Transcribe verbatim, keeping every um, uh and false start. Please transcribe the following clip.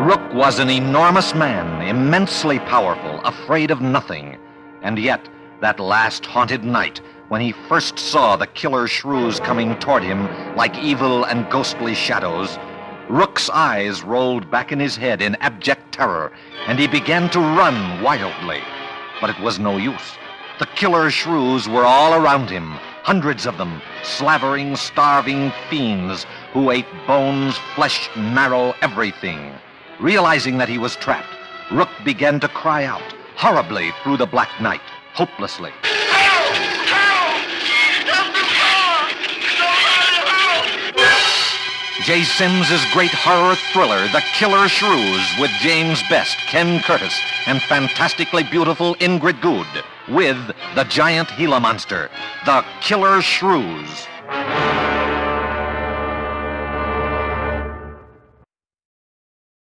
Rook was an enormous man, immensely powerful, afraid of nothing. And yet, that last haunted night, when he first saw the killer shrews coming toward him like evil and ghostly shadows, Rook's eyes rolled back in his head in abject terror, and he began to run wildly. But it was no use. The killer shrews were all around him, hundreds of them, slavering, starving fiends who ate bones, flesh, marrow, everything. Realizing that he was trapped, Rook began to cry out, horribly through the black night, hopelessly. Help! Help! Help the car! Somebody help! Jay Simms's great horror thriller, The Killer Shrews, with James Best, Ken Curtis, and fantastically beautiful Ingrid Good, with the giant Gila monster, The Killer Shrews.